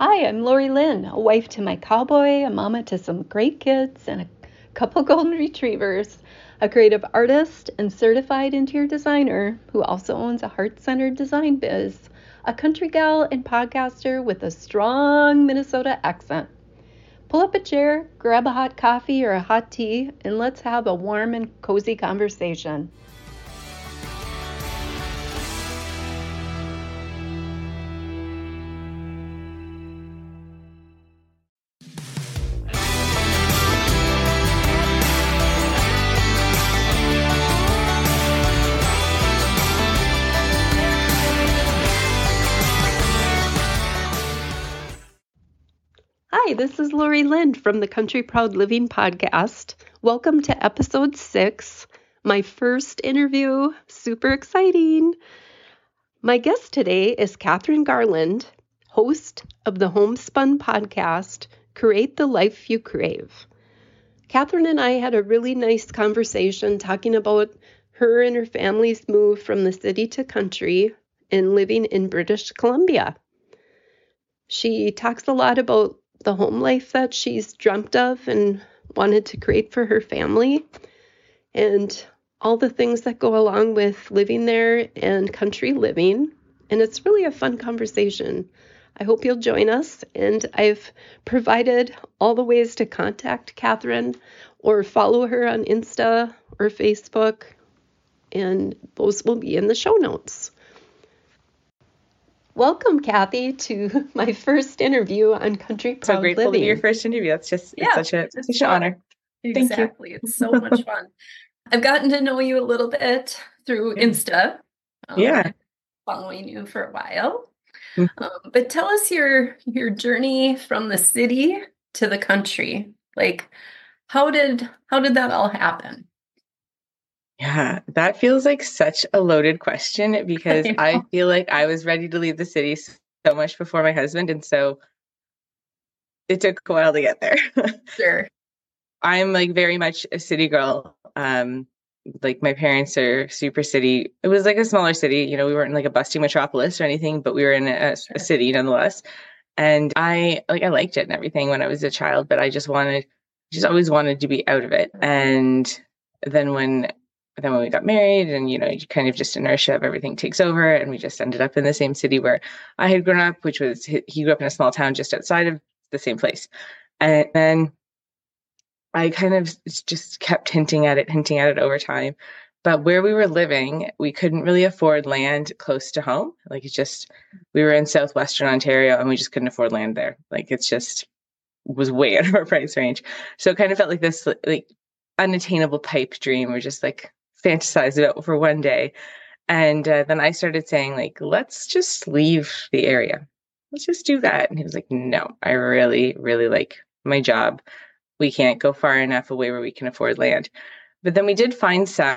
Hi, I'm Lori Lynn, a wife to my cowboy, a mama to some great kids, and a couple golden retrievers, a creative artist and certified interior designer who also owns a heart-centered design biz, a country gal and podcaster with a strong Minnesota accent. Pull up a chair, grab a hot coffee or a hot tea, and let's have a warm and cozy conversation. Hi, this is Lori Lynn from the Country Proud Living podcast. Welcome to episode 6, my first interview. Super exciting. My guest today is Catherine Garland, host of the Homespun podcast, Create the Life You Crave. Catherine and I had a really nice conversation talking about her and her family's move from the city to country and living in British Columbia. She talks a lot about the home life that she's dreamt of and wanted to create for her family, and all the things that go along with living there and country living. And it's really a fun conversation. I hope you'll join us. And I've provided all the ways to contact Catherine or follow her on Insta or Facebook, and those will be in the show notes. Welcome, Kathy, to my first interview on Country Proud So grateful Living. to be your first interview. That's just it's such an honor. Exactly. It's so much fun. I've gotten to know you a little bit through Insta. Yeah. Following you for a while. Mhm. But tell us your journey from the city to the country. Like, how did that all happen? Yeah, that feels like such a loaded question because I feel like I was ready to leave the city so much before my husband. And so it took a while to get there. Sure. I'm like very much a city girl. Like my parents are super city. It was like a smaller city. You know, we weren't in like a busting metropolis or anything, but we were in a city nonetheless. And I liked it and everything when I was a child, but I just always wanted to be out of it. And then when we got married and, you know, you kind of just inertia of everything takes over. And we just ended up in the same city where I had grown up, which was, he grew up in a small town just outside of the same place. And then I kind of just kept hinting at it over time. But where we were living, we couldn't really afford land close to home. Like we were in southwestern Ontario and we just couldn't afford land there. Like it's just was way out of our price range. So it kind of felt like this like unattainable pipe dream. We're just like fantasized about for one day. And then I started saying like, let's just leave the area. Let's just do that. And he was like, no, I really, really like my job. We can't go far enough away where we can afford land. But then we did find some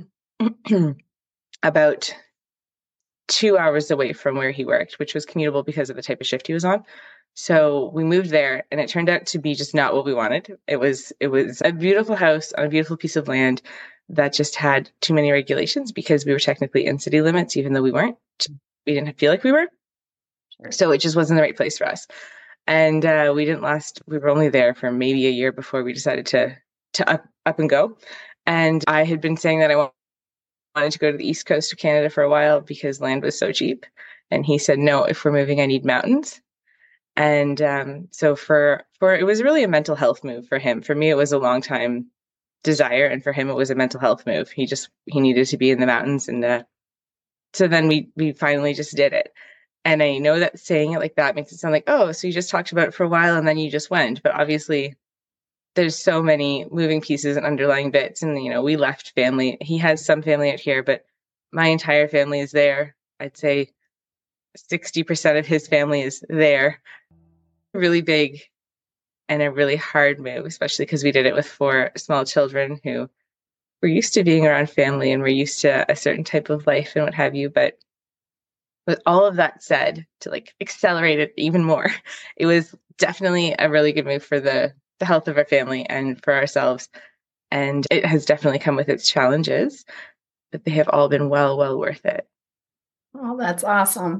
about 2 hours away from where he worked, which was commutable because of the type of shift he was on. So we moved there and it turned out to be just not what we wanted. It was a beautiful house on a beautiful piece of land that just had too many regulations because we were technically in city limits, even though we weren't. We didn't feel like we were. Sure. So it just wasn't the right place for us. And we didn't last. We were only there for maybe a year before we decided to up and go. And I had been saying that I wanted to go to the east coast of Canada for a while because land was so cheap. And he said, no, if we're moving, I need mountains. And so for it was really a mental health move for him. For me, it was a long time desire. And for him, it was a mental health move. He needed to be in the mountains. And so then we finally just did it. And I know that saying it like that makes it sound like, oh, so you just talked about it for a while and then you just went. But obviously there's so many moving pieces and underlying bits. And, you know, we left family. He has some family out here, but my entire family is there. I'd say 60% of his family is there. Really big and a really hard move, especially because we did it with 4 small children who were used to being around family and were used to a certain type of life and what have you. But with all of that said, to like accelerate it even more, it was definitely a really good move for the health of our family and for ourselves. And it has definitely come with its challenges, but they have all been well worth it. Oh, that's awesome.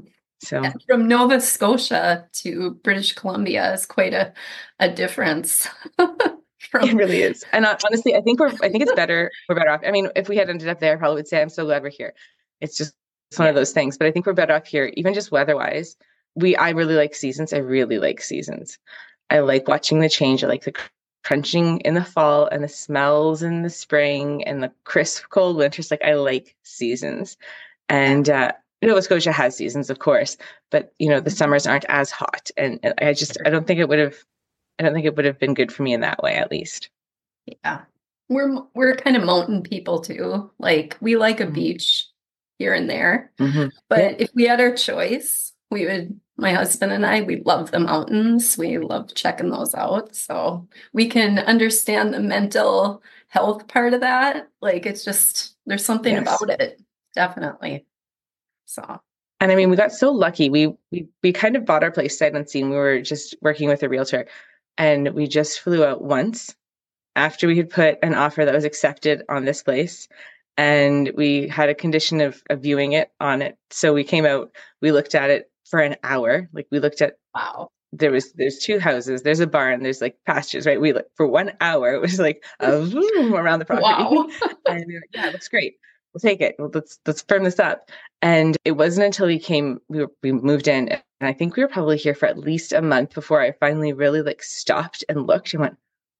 So from Nova Scotia to British Columbia is quite a difference. It really is. And honestly, I think it's better. We're better off. I mean, if we had ended up there, I probably would say, I'm so glad we're here. It's just one of those things. But I think we're better off here, even just weather-wise. I really like seasons. I really like seasons. I like watching the change. I like the crunching in the fall and the smells in the spring and the crisp cold winters. Like, I like seasons. And Nova Scotia has seasons, of course, but the summers aren't as hot. And I don't think it would have been good for me in that way, at least. Yeah. We're kind of mountain people too. Like, we like a beach here and there. But if we had our choice, my husband and I, we love the mountains. We love checking those out. So we can understand the mental health part of that. Like, it's just, there's something about it. Definitely. So. And I mean, we got so lucky. We kind of bought our place sight unseen. We were just working with a realtor, and we just flew out once after we had put an offer that was accepted on this place. And we had a condition of viewing it on it. So we came out, we looked at it for an hour. Like, we looked at, there's 2 houses, there's a barn, there's like pastures, right? We looked for 1 hour. It was like a zoom around the property. Wow. And we were like, yeah, it looks great. We'll take it. Let's firm this up. And it wasn't until we moved in, and I think we were probably here for at least a month before I finally really like stopped and looked and went,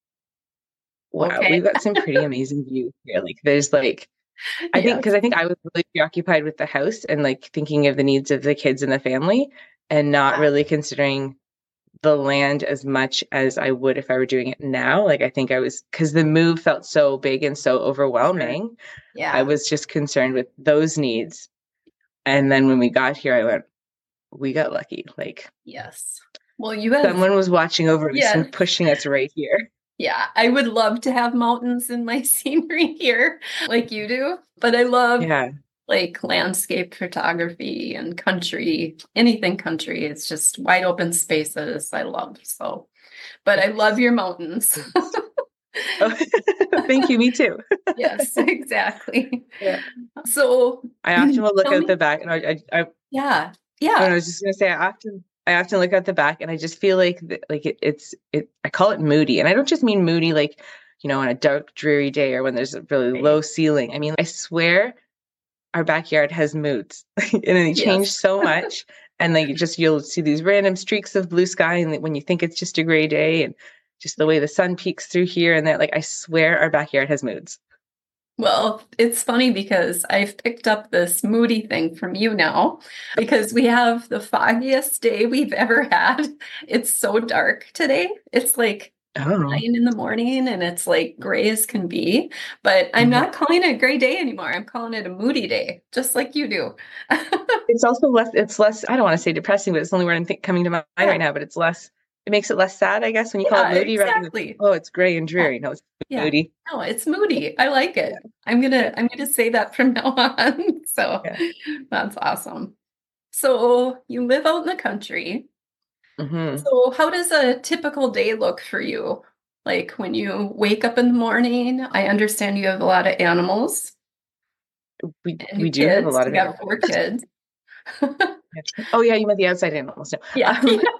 wow, we've got some pretty amazing views here. Like, there's like, I think I was really preoccupied with the house and like thinking of the needs of the kids and the family, and not really considering the land as much as I would if I were doing it now. Like, I think I was, because the move felt so big and so overwhelming. Sure. Yeah. I was just concerned with those needs. And then when we got here, I went, we got lucky. Like, yes. Well, someone was watching over us and pushing us right here. Yeah, I would love to have mountains in my scenery here like you do, but I love like landscape photography and country, anything country. It's just wide open spaces I love. So, but I love your mountains. Thank you. Me too. Yes, exactly. Yeah. So I often will look out the back, and I was just gonna say, I often look at the back, and I just feel like I call it moody. And I don't just mean moody like, on a dark, dreary day or when there's a really low ceiling. I mean, I swear our backyard has moods and they change so much. And like, you'll see these random streaks of blue sky. And when you think it's just a gray day, and just the way the sun peeks through here and that, like, I swear our backyard has moods. Well, it's funny because I've picked up this moody thing from you now, because we have the foggiest day we've ever had. It's so dark today. It's like 9 in the morning, and it's like gray as can be. But I'm not calling it a gray day anymore. I'm calling it a moody day, just like you do. It's also less, I don't want to say depressing, but it's the only word I'm coming to mind right now, but it makes it less sad, I guess, when you call it moody, exactly. Rather than, it's gray and dreary. No, it's moody. No, it's moody. I like it. I'm gonna say that from now on. So that's awesome. So you live out in the country. So how does a typical day look for you? Like, when you wake up in the morning, I understand you have a lot of animals. We do have a lot of animals. 4 kids. Oh yeah, you meant the outside animals. No. Yeah,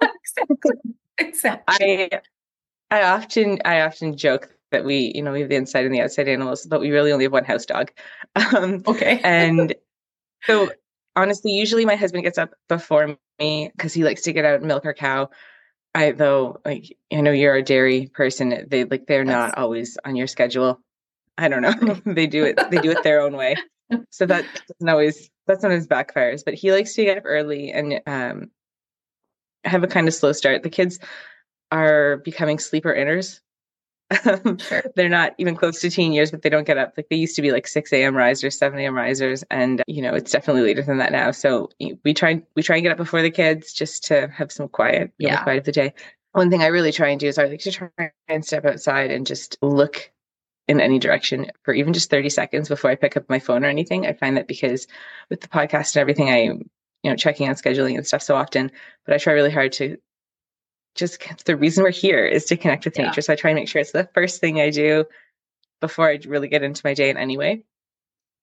exactly. I often joke that we have the inside and the outside animals, but we really only have one house dog. Okay. And so honestly, usually my husband gets up before me because he likes to get out and milk our cow. I know you're a dairy person. They're not always on your schedule. I don't know. They do it their own way. So that sometimes backfires. But he likes to get up early and have a kind of slow start. The kids are becoming sleeper inners. They're not even close to teen years, but they don't get up. Like, they used to be like 6 a.m. risers, 7 a.m. risers. And, it's definitely later than that now. So we try and get up before the kids just to have some quiet, the quiet of the day. One thing I really try and do is I like to try and step outside and just look in any direction for even just 30 seconds before I pick up my phone or anything. I find that because with the podcast and everything, I, checking on scheduling and stuff so often, but I try really hard to the reason we're here is to connect with nature. So I try and make sure it's the first thing I do before I really get into my day in any way.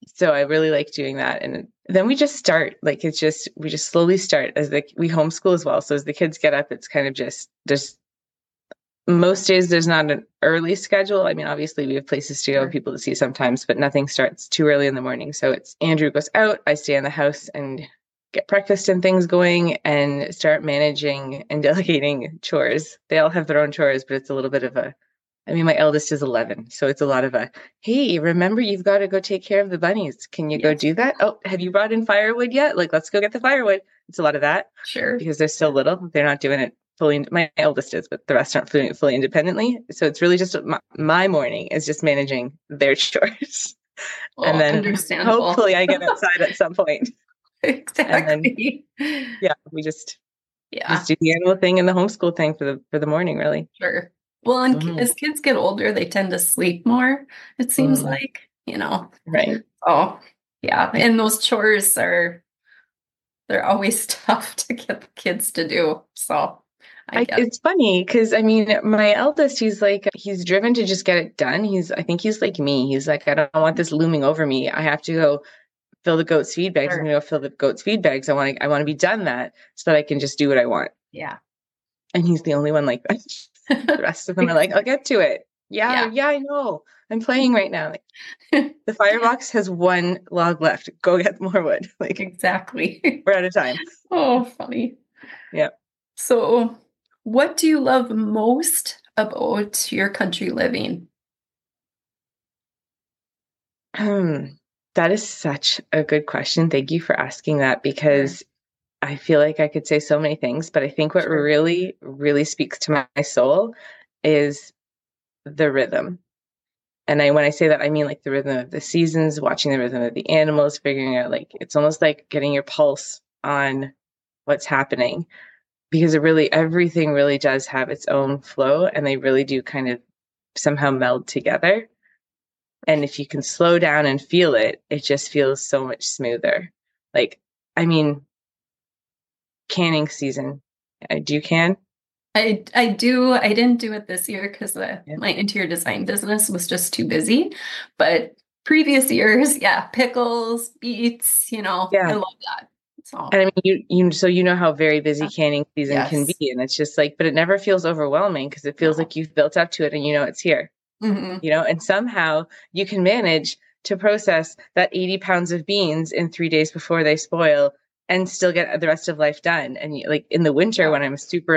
So I really like doing that. And then we just start, like, we just slowly start we homeschool as well. So as the kids get up, it's kind of just most days there's not an early schedule. I mean, obviously we have places to go, people to see sometimes, but nothing starts too early in the morning. So it's Andrew goes out, I stay in the house and get breakfast and things going and start managing and delegating chores. They all have their own chores, but it's a little bit of my eldest is 11. So it's a lot of hey, remember you've got to go take care of the bunnies. Can you go do that? Oh, have you brought in firewood yet? Like, let's go get the firewood. It's a lot of that. Sure. Because they're still little. They're not doing it fully. My eldest is, but the rest aren't doing it fully independently. So it's really just my morning is just managing their chores. And then hopefully I get outside at some point. Exactly. And then, we just do the animal thing and the homeschool thing for the morning, really. Sure. Well, and as kids get older, they tend to sleep more, it seems like, Right. Oh, yeah. And those chores they're always tough to get the kids to do. So it's funny because my eldest, he's driven to just get it done. I think he's like me. He's like, I don't want this looming over me. I have to go fill the goat's feed bags. I'm going to go fill the goat's feed bags. I want to be done that so that I can just do what I want. Yeah. And he's the only one like that. The rest of them are like, I'll get to it. Yeah, I know. I'm playing right now. Like, the firebox has one log left. Go get more wood. Like, exactly. We're out of time. Oh, funny. Yeah. So what do you love most about your country living? That is such a good question. Thank you for asking that, because I feel like I could say so many things, but I think what really, really speaks to my soul is the rhythm. And when I say that, I mean like the rhythm of the seasons, watching the rhythm of the animals, figuring out, like, it's almost like getting your pulse on what's happening, because everything really does have its own flow, and they really do kind of somehow meld together. And if you can slow down and feel it, it just feels so much smoother. Like, canning season. Do you can? I do. I didn't do it this year because my interior design business was just too busy. But previous years, pickles, beets, I love that. So, and you know how very busy canning season can be, and it's just like, but it never feels overwhelming because it feels like you've built up to it and it's here. And somehow you can manage to process that 80 pounds of beans in 3 days before they spoil and still get the rest of life done. And like in the winter, when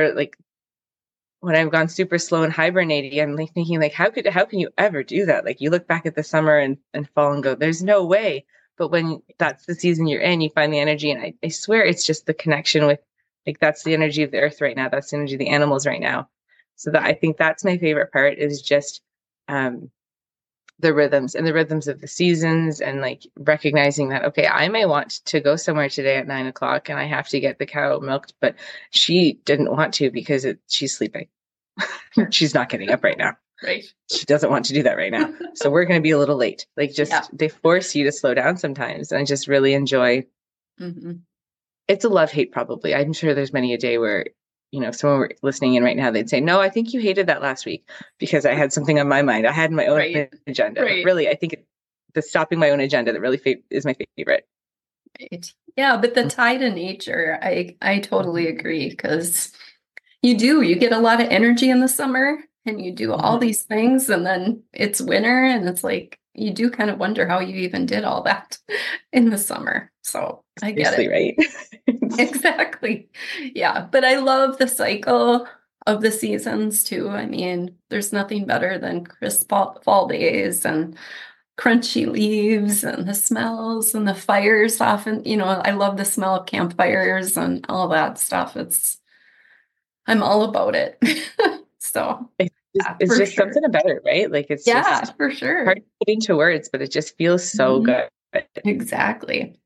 I've gone super slow and hibernating, I'm like thinking, like, how can you ever do that? Like, you look back at the summer and fall and go, there's no way. But when that's the season you're in, you find the energy. And I swear it's just the connection with, like, that's the energy of the earth right now. That's the energy of the animals right now. So I think that's my favorite part, is just the rhythms of the seasons, and like recognizing that, okay, I may want to go somewhere today at 9 o'clock and I have to get the cow milked, but she didn't want to because she's sleeping. She's not getting up right now. Right. She doesn't want to do that right now. So we're going to be a little late. Like, they force you to slow down sometimes. And I just really enjoy. It's a love-hate, probably. I'm sure there's many a day where, if someone were listening in right now, they'd say, no, I think you hated that last week because I had something on my mind. I had my own agenda. Right. Really, I think the stopping my own agenda that really is my favorite. Right. Yeah, but the tie to nature, I totally agree, because you get a lot of energy in the summer and you do all these things, and then it's winter and it's like, you do kind of wonder how you even did all that in the summer. So I get it. Right? Exactly. Yeah. But I love the cycle of the seasons too. I mean, there's nothing better than crisp fall days and crunchy leaves and the smells and the fires. Often, I love the smell of campfires and all that stuff. I'm all about it. So it's just something about it, right? Like, it's just for sure hard to put into words, but it just feels so good. Exactly.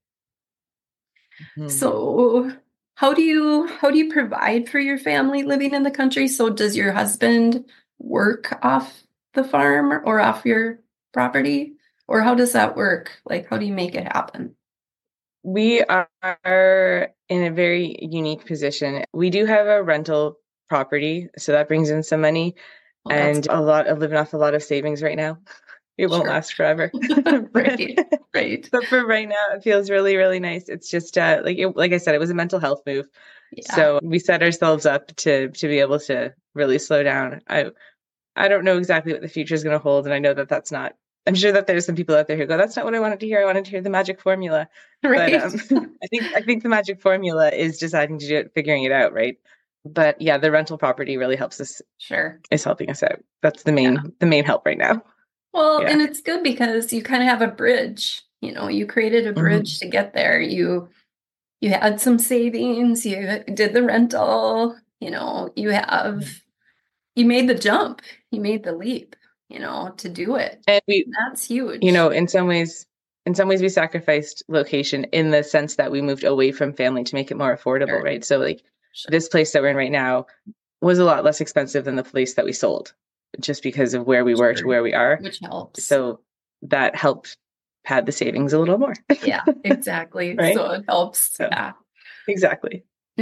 So how do you provide for your family living in the country? So does your husband work off the farm or off your property, or how does that work? Like, how do you make it happen? We are in a very unique position. We do have a rental property, so that brings in some money, and living off a lot of savings right now. it won't Sure. last forever. Right. Right. But for right now, it feels really, really nice. It's just like I said, it was a mental health move. Yeah. So we set ourselves up to be able to really slow down. I don't know exactly what the future is going to hold, and I know that that's not. I'm sure that there's some people out there who go, "That's not what I wanted to hear. I wanted to hear the magic formula." Right. But I think the magic formula is deciding to do it, figuring it out, right? But yeah, the rental property really helps us. Sure. Is helping us out. That's the main help right now. Well, Yeah. and it's good because you kind of have a bridge. You know, you created a bridge to get there. You had some savings, you did the rental, you know, you made the jump, you made the leap, you know, to do it. And that's huge. You know, in some ways we sacrificed location in the sense that we moved away from family to make it more affordable, Sure. right? So like this place that we're in right now was a lot less expensive than the place that we sold, just because of where we were to where we are. Which helps. So that helped pad the savings a little more. Yeah, exactly. Right? So it helps. Yeah. Exactly.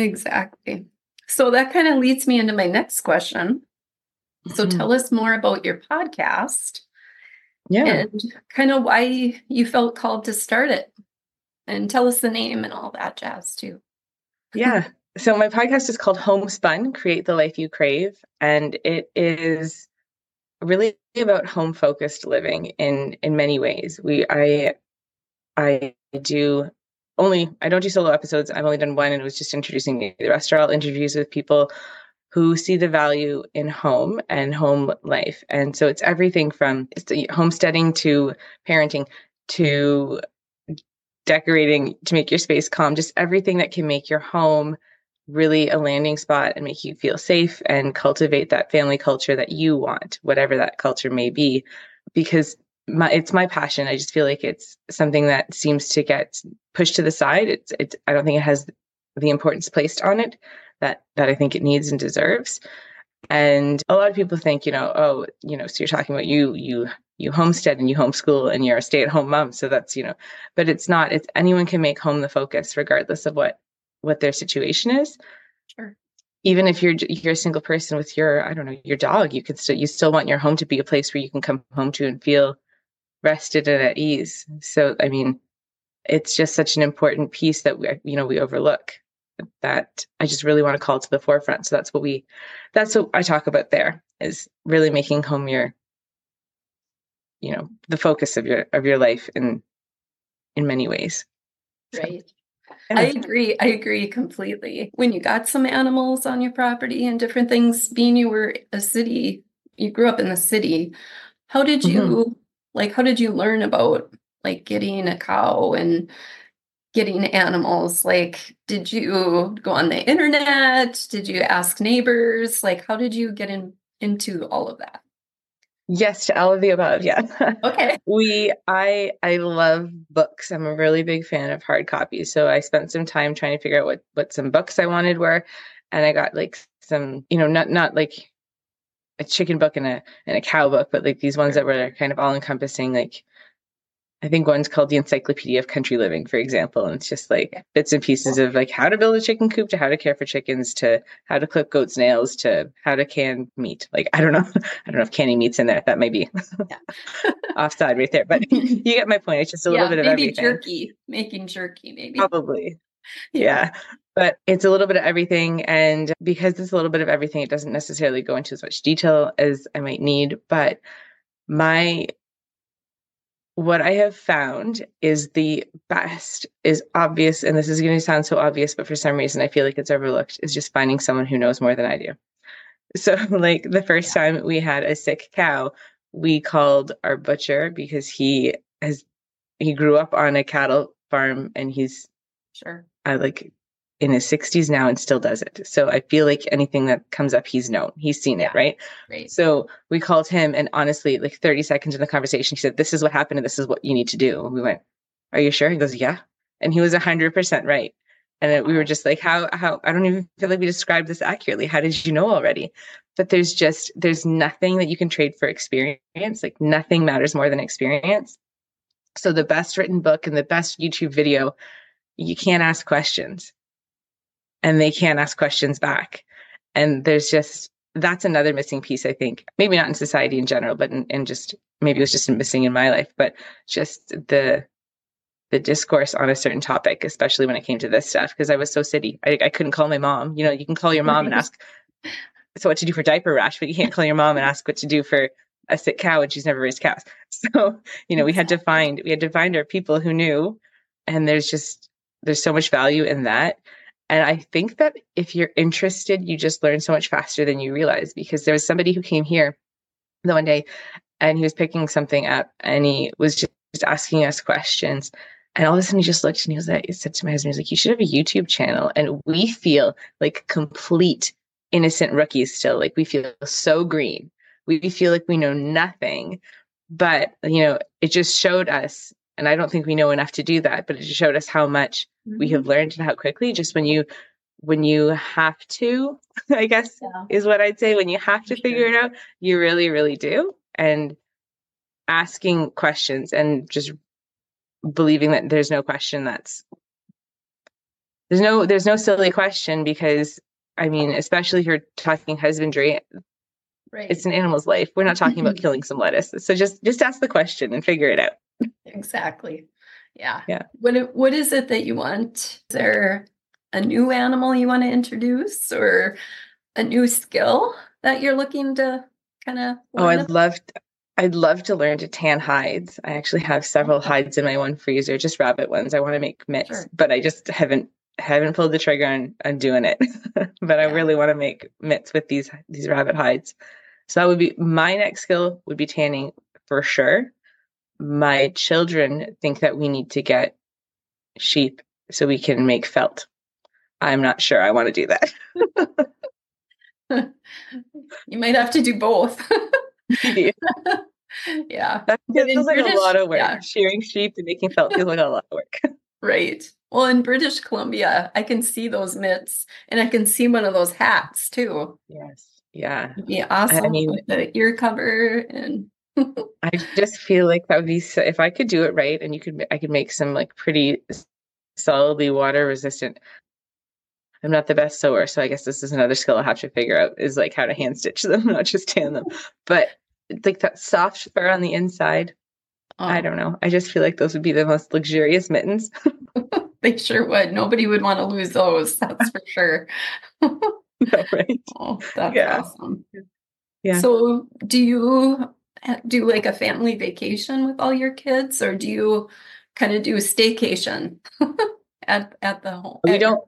So that kind of leads me into my next question. So tell us more about your podcast. Yeah. And kind of why you felt called to start it. And tell us the name and all that jazz too. Yeah. So my podcast is called Homespun, Create the Life You Crave. And it is really about home-focused living in many ways. I don't do solo episodes. I've only done one, and it was just introducing me. The rest are all interviews with people who see the value in home and home life. And so it's everything from homesteading to parenting to decorating to make your space calm, just everything that can make your home really a landing spot and make you feel safe and cultivate that family culture that you want, whatever that culture may be, because it's my passion. I just feel like it's something that seems to get pushed to the side. I don't think it has the importance placed on it that I think it needs and deserves. And a lot of people think, so you're talking about you homestead and you homeschool and you're a stay-at-home mom. So that's, but it's not. It's anyone can make home the focus, regardless of what their situation is. Sure. Even if you're a single person with your dog, you still want your home to be a place where you can come home to and feel rested and at ease. So, I mean, it's just such an important piece that we overlook, that I just really want to call to the forefront. So that's what I talk about there, is really making home your, the focus of your life in many ways. Right. So, yeah. I agree completely. When you got some animals on your property and different things, being you grew up in the city, how did you learn about like getting a cow and getting animals? Like, did you go on the internet? Did you ask neighbors? Like, how did you get into all of that? Yes, to all of the above. Yeah. Okay. I love books. I'm a really big fan of hard copies. So I spent some time trying to figure out what some books I wanted were. And I got like some, not like a chicken book and a cow book, but like these ones that were kind of all encompassing. Like, I think one's called the Encyclopedia of Country Living, for example. And it's just like bits and pieces of like how to build a chicken coop, to how to care for chickens, to how to clip goat's nails, to how to can meat. Like, I don't know if canning meat's in there. That might be offside right there, but you get my point. It's just a little bit of everything. Making jerky, maybe. Probably. Yeah. But it's a little bit of everything. And because it's a little bit of everything, it doesn't necessarily go into as much detail as I might need. But what I have found is the best is obvious, and this is going to sound so obvious, but for some reason I feel like it's overlooked, is just finding someone who knows more than I do. So like the first time we had a sick cow, we called our butcher because he grew up on a cattle farm, and he's in his 60s now and still does it. So I feel like anything that comes up, he's seen it, right? So we called him, and honestly, like 30 seconds in the conversation, he said, "This is what happened, and this is what you need to do." And we went, "Are you sure?" He goes, "Yeah." And he was 100% right. And we were just like, how, I don't even feel like we described this accurately. How did you know already? But there's nothing that you can trade for experience. Like, nothing matters more than experience. So the best written book and the best YouTube video, you can't ask questions. And they can't ask questions back. And that's another missing piece, I think. Maybe not in society in general, but in just maybe it was just missing in my life, but just the discourse on a certain topic, especially when it came to this stuff, because I was so city. I couldn't call my mom. You can call your mom and ask so what to do for diaper rash, but you can't call your mom and ask what to do for a sick cow and she's never raised cows. So, we had to find our people who knew, and there's so much value in that. And I think that if you're interested, you just learn so much faster than you realize, because there was somebody who came here the one day and he was picking something up and he was just asking us questions. And all of a sudden he just looked and he said to my husband, he's like, you should have a YouTube channel. And we feel like complete innocent rookies still. Like we feel so green. We feel like we know nothing. But, it just showed us, and I don't think we know enough to do that, but it just showed us how much we have learned and how quickly, just when you have to, I guess is what I'd say, when you have to figure it out, you really, really do. And asking questions and just believing that there's no question there's no silly question, because especially if you're talking husbandry, right, it's an animal's life. We're not talking about killing some lettuce. So just ask the question and figure it out. Exactly. Yeah. What is it that you want? Is there a new animal you want to introduce, or a new skill that you're looking to kind of I'd love to learn to tan hides. I actually have several hides in my one freezer, just rabbit ones. I want to make mitts, but I just haven't pulled the trigger on doing it. But I really want to make mitts with these rabbit hides. So that would be my next skill, would be tanning for sure. My children think that we need to get sheep so we can make felt. I'm not sure I want to do that. You might have to do both. Maybe. Yeah. That feels like a lot of work. Yeah. Shearing sheep and making felt feels like a lot of work. Right. Well, in British Columbia, I can see those mitts, and I can see one of those hats too. Yes. Yeah. It'd be awesome with the ear cover. And I just feel like that would be so, if I could do it right, and I could make some like pretty solidly water resistant. I'm not the best sewer, so I guess this is another skill I'll have to figure out, is like how to hand stitch them, not just tan them. But like that soft fur on the inside, I don't know. I just feel like those would be the most luxurious mittens. They sure would. Nobody would want to lose those. That's for sure. No, right? Oh, that's awesome. Yeah. So do you do like a family vacation with all your kids, or do you kind of do a staycation at the home?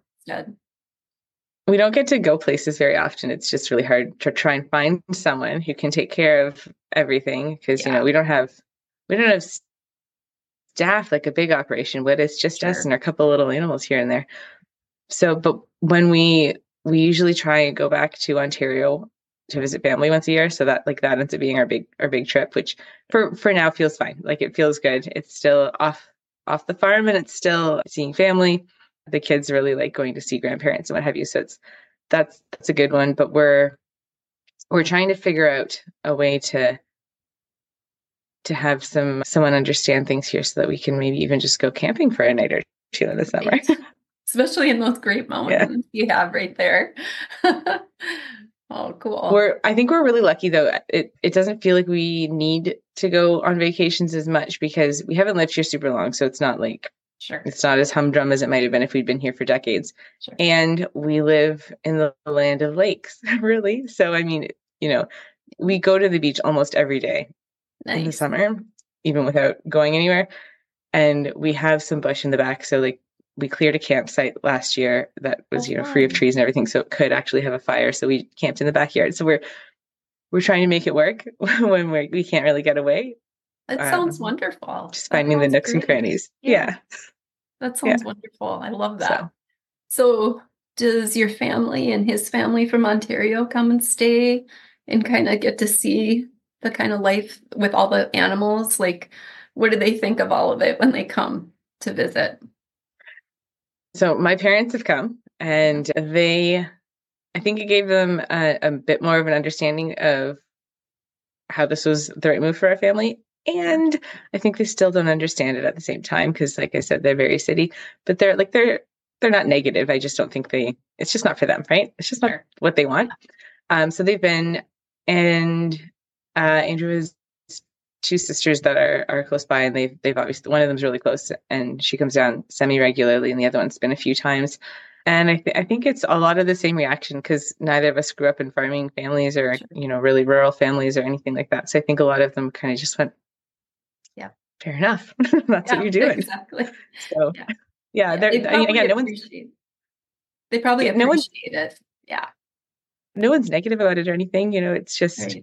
We don't get to go places very often. It's just really hard to try and find someone who can take care of everything, because we don't have staff like a big operation would. It's just us and a couple little animals here and there. So, but when we usually try and go back to Ontario to visit family once a year, so that ends up being our big trip, which for now feels fine. Like it feels good. It's still off the farm, and it's still seeing family. The kids really like going to see grandparents and what have you. So that's a good one. But we're trying to figure out a way to have someone understand things here, so that we can maybe even just go camping for a night or two in the summer. Especially in those great mountains you have right there. Oh, cool. I think we're really lucky though. It doesn't feel like we need to go on vacations as much, because we haven't lived here super long. So it's not like, it's not as humdrum as it might have been if we'd been here for decades. And we live in the land of lakes, really. So, we go to the beach almost every day in the summer, even without going anywhere. And we have some bush in the back. So like, we cleared a campsite last year that was, free of trees and everything. So it could actually have a fire. So we camped in the backyard. So we're trying to make it work when we can't really get away. That sounds wonderful. Just finding the nooks and crannies. Yeah. That sounds wonderful. I love that. So does your family and his family from Ontario come and stay and kind of get to see the kind of life with all the animals? Like, what do they think of all of it when they come to visit? So my parents have come, and I think it gave them a bit more of an understanding of how this was the right move for our family. And I think they still don't understand it at the same time, because like I said, they're very city, but they're not negative. I just don't think it's just not for them, right? It's just not what they want. So they've been, and Andrew has two sisters that are close by, and they've obviously, one of them's really close, and she comes down semi-regularly, and the other one's been a few times. And I think it's a lot of the same reaction because neither of us grew up in farming families or, really rural families or anything like that. So I think a lot of them kind of just went, yeah, fair enough. That's what you're doing. Exactly. So yeah, they probably appreciate it. Yeah. No one's negative about it or anything. It's just,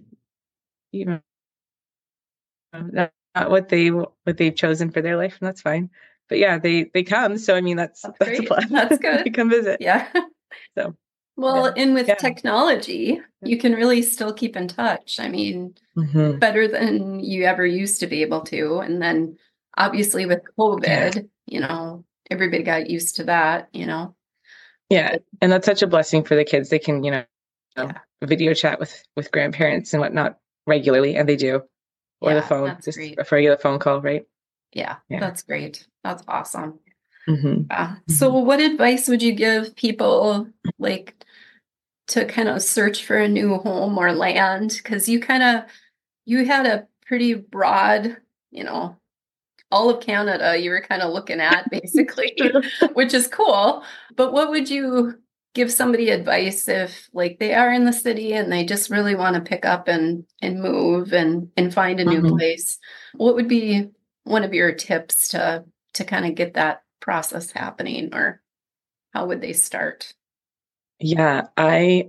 not what they've chosen for their life, and that's fine. But yeah, they come. So I mean, that's a plus. That's good. They come visit. Yeah. So and with technology, you can really still keep in touch. I mean, better than you ever used to be able to. And then obviously with COVID, everybody got used to that. Yeah, and that's such a blessing for the kids. They can video chat with grandparents and whatnot regularly, and they do. Or the phone, just a regular phone call, right? Yeah, that's great. That's awesome. So what advice would you give people to kind of search for a new home or land? Because you had a pretty broad, all of Canada you were kind of looking at basically, which is cool. But what would you give somebody advice if they are in the city and they just really want to pick up and move and find a new place? What would be one of your tips to kind of get that process happening, or how would they start? Yeah, I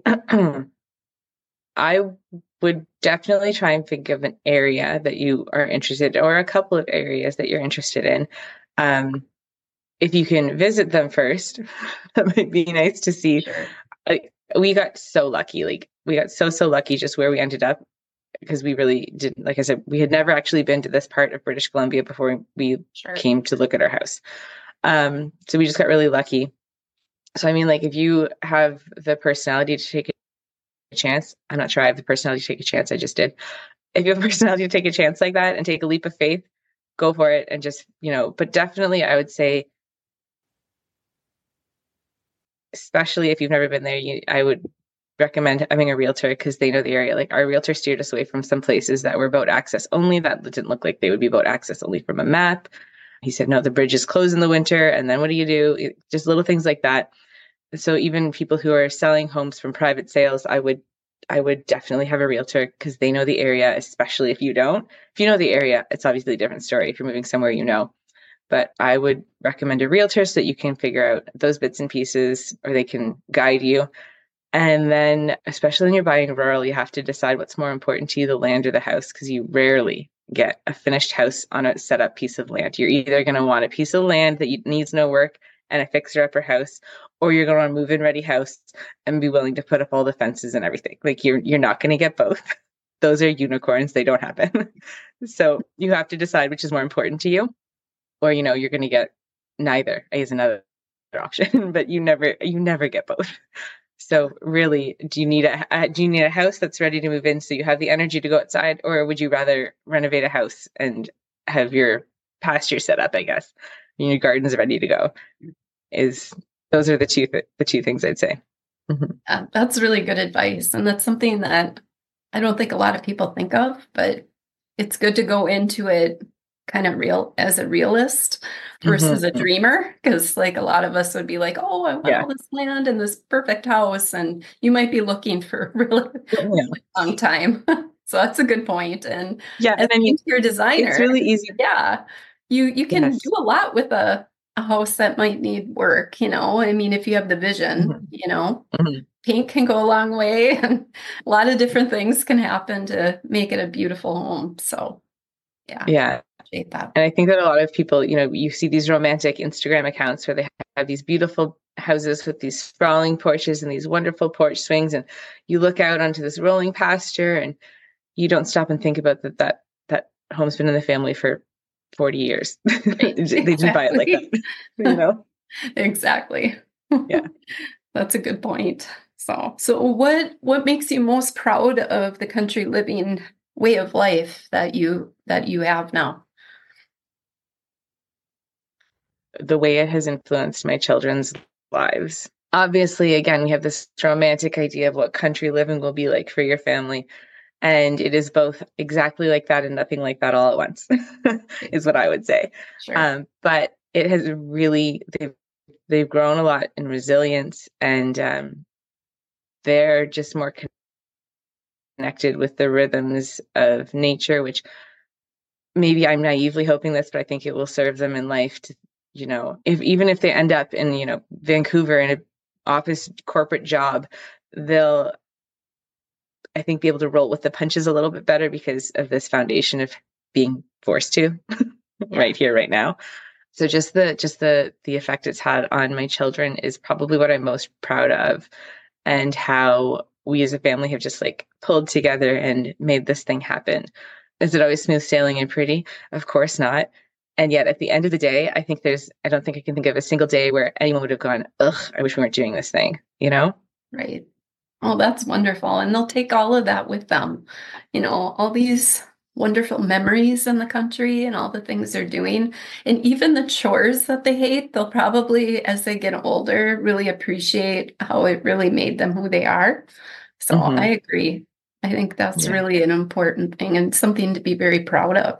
would definitely try and think of an area that you are interested, or a couple of areas that you're interested in. If you can visit them first, that might be nice to see. Sure. We got so lucky. We got so lucky just where we ended up, because we really didn't, like I said, we had never actually been to this part of British Columbia before we came to look at our house. So we just got really lucky. So I mean, if you have the personality to take a chance, I'm not sure I have the personality to take a chance, I just did. If you have the personality to take a chance like that and take a leap of faith, go for it. And just, but definitely I would say, especially if you've never been there, I would recommend having a realtor, because they know the area. Our realtor steered us away from some places that were boat access only, that didn't look like they would be boat access only from a map. He said, no, the bridge is closed in the winter. And then what do? Just little things like that. So even people who are selling homes from private sales, I would definitely have a realtor, because they know the area, especially if you don't. If you know the area, it's obviously a different story if you're moving somewhere But I would recommend a realtor so that you can figure out those bits and pieces, or they can guide you. And then, especially when you're buying rural, you have to decide what's more important to you, the land or the house, because you rarely get a finished house on a set up piece of land. You're either going to want a piece of land that needs no work and a fixer-upper house, or you're going to want a move-in ready house and be willing to put up all the fences and everything. You're not going to get both. Those are unicorns. They don't happen. So you have to decide which is more important to you, or you're going to get neither is another option, but you never get both. So really, do you need a house that's ready to move in so you have the energy to go outside, or would you rather renovate a house and have your pasture set up, I guess, and your garden's ready to go? Those are the two things I'd say. That's really good advice, and that's something that I don't think a lot of people think of, but it's good to go into it kind of as a realist versus a dreamer, because a lot of us would be like, oh, I want all this land and this perfect house, and you might be looking for a really long time. So that's a good point. And and I mean, you're a designer, it's really easy. You can do a lot with a house that might need work. I mean, if you have the vision, paint can go a long way, and a lot of different things can happen to make it a beautiful home. So yeah. That. And I think that a lot of people, you see these romantic Instagram accounts where they have these beautiful houses with these sprawling porches and these wonderful porch swings, and you look out onto this rolling pasture, and you don't stop and think about that home's been in the family for 40 years. Right. They didn't buy it like that. Exactly. Yeah. That's a good point. So what makes you most proud of the country living way of life that you have now? The way it has influenced my children's lives. Obviously, again, we have this romantic idea of what country living will be like for your family. And it is both exactly like that and nothing like that all at once, is what I would say. Sure. But it has really, they've grown a lot in resilience, and they're just more connected with the rhythms of nature, which maybe I'm naively hoping this, but I think it will serve them in life to, even if they end up in, Vancouver in an office corporate job, they'll, I think, be able to roll with the punches a little bit better because of this foundation of being forced to right here, right now. So just the effect it's had on my children is probably what I'm most proud of, and how we as a family have just like pulled together and made this thing happen. Is it always smooth sailing and pretty? Of course not. And yet at the end of the day, I don't think I can think of a single day where anyone would have gone, ugh, I wish we weren't doing this thing, Right. Oh, that's wonderful. And they'll take all of that with them, all these wonderful memories in the country and all the things they're doing. And even the chores that they hate, they'll probably, as they get older, really appreciate how it really made them who they are. So I agree. I think that's really an important thing and something to be very proud of,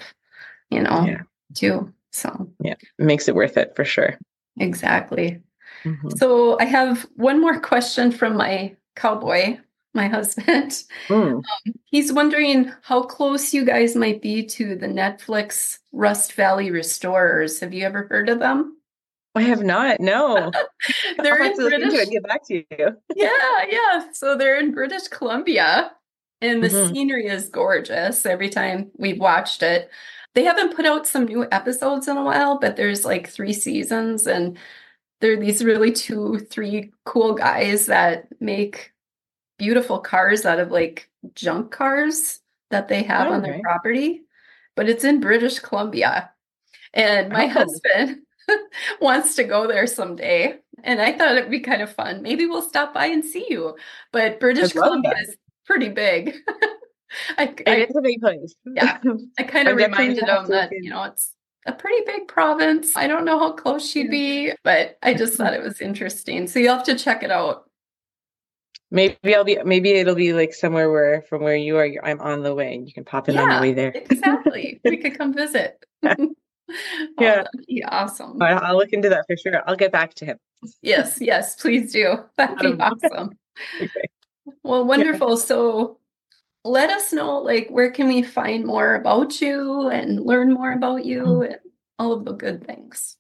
too. So it makes it worth it for sure. Exactly. So I have one more question from my cowboy, my husband. He's wondering how close you guys might be to the Netflix Rust Valley Restorers. Have you ever heard of them? I have not. No. They're in British. And get back to you. Yeah. So they're in British Columbia, and the scenery is gorgeous. Every time we've watched it, they haven't put out some new episodes in a while, but there's like 3 seasons, and they're these really 2-3 cool guys that make beautiful cars out of like junk cars that they have on their property, but it's in British Columbia. And my husband wants to go there someday. And I thought it'd be kind of fun. Maybe we'll stop by and see you. But British Columbia is pretty big. It is a big place. Yeah. I kind of reminded him that, it's a pretty big province. I don't know how close she'd be, but I just thought it was interesting. So you'll have to check it out. Maybe it'll be like somewhere from where you are, I'm on the way, and you can pop in on your way there. Exactly. We could come visit. That'd be awesome. I'll look into that for sure. I'll get back to him. Yes, please do. That'd be awesome. Okay. Well, wonderful. So let us know, like, where can we find more about you and learn more about you and all of the good things?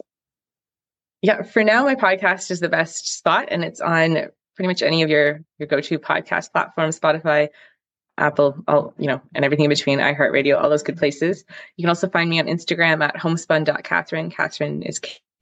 Yeah, for now, my podcast is the best spot, and it's on pretty much any of your go-to podcast platforms, Spotify, Apple, and everything in between, iHeartRadio, all those good places. You can also find me on Instagram at homespun.catherine. Catherine is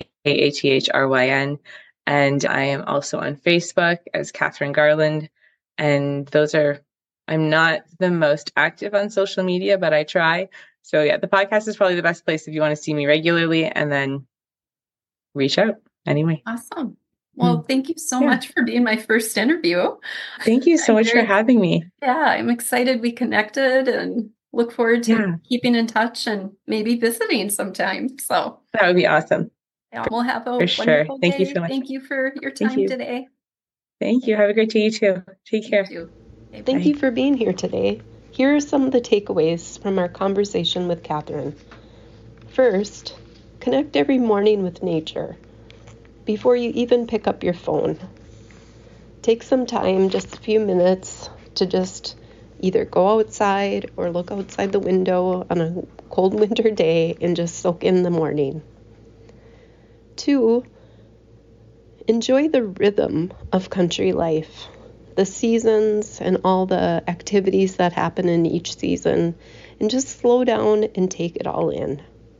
Kathryn. And I am also on Facebook as Catherine Garland. And I'm not the most active on social media, but I try. So yeah, the podcast is probably the best place if you want to see me regularly, and then reach out anyway. Awesome. Well, thank you so much for being my first interview. Thank you so much for having me. Yeah, I'm excited we connected and look forward to keeping in touch and maybe visiting sometime. So that would be awesome. Yeah, we'll have a wonderful day. Thank you so much. Thank you for your time today. Thank you. Have a great day, you too. Take care. Thank you for being here today. Here are some of the takeaways from our conversation with Catherine. First, connect every morning with nature before you even pick up your phone. Take some time, just a few minutes, to just either go outside or look outside the window on a cold winter day and just soak in the morning. 2, enjoy the rhythm of country life, the seasons and all the activities that happen in each season, and just slow down and take it all in.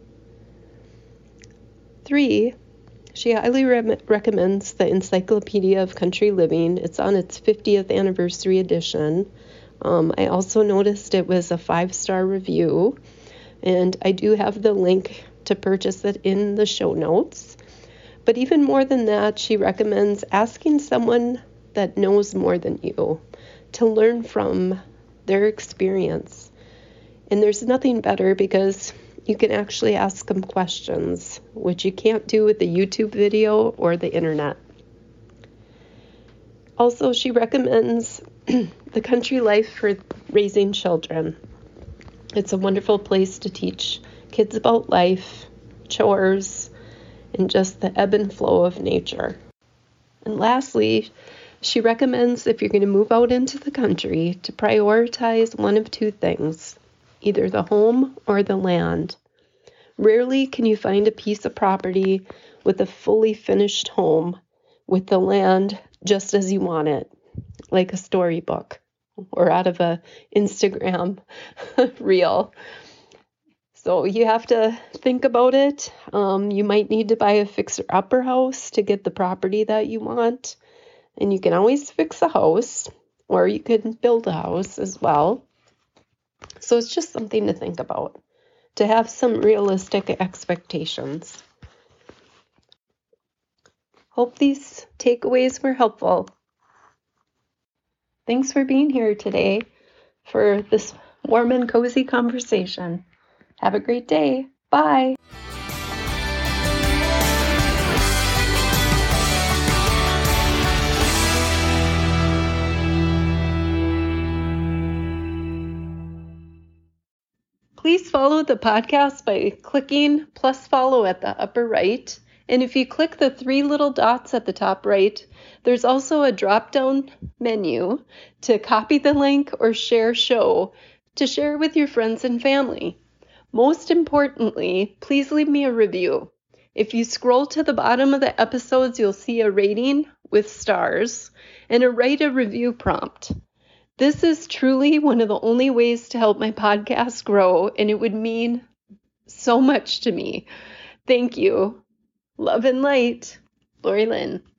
3, she highly recommends the Encyclopedia of Country Living. It's on its 50th anniversary edition. I also noticed it was a 5-star review, and I do have the link to purchase it in the show notes. But even more than that, she recommends asking someone that knows more than you to learn from their experience. And there's nothing better because you can actually ask them questions, which you can't do with the YouTube video or the internet. Also, she recommends the country life for raising children. It's a wonderful place to teach kids about life, chores, and just the ebb and flow of nature. And lastly, she recommends if you're going to move out into the country to prioritize one of two things, either the home or the land. Rarely can you find a piece of property with a fully finished home with the land just as you want it, like a storybook or out of a Instagram reel. So you have to think about it. You might need to buy a fixer-upper house to get the property that you want. And you can always fix a house, or you can build a house as well. So it's just something to think about, to have some realistic expectations. Hope these takeaways were helpful. Thanks for being here today for this warm and cozy conversation. Have a great day. Bye. Please follow the podcast by clicking +follow at the upper right. And if you click the 3 little dots at the top right, there's also a drop-down menu to copy the link or share show to share with your friends and family. Most importantly, please leave me a review. If you scroll to the bottom of the episodes, you'll see a rating with stars and a write a review prompt. This is truly one of the only ways to help my podcast grow, and it would mean so much to me. Thank you. Love and light, Lori Lynn.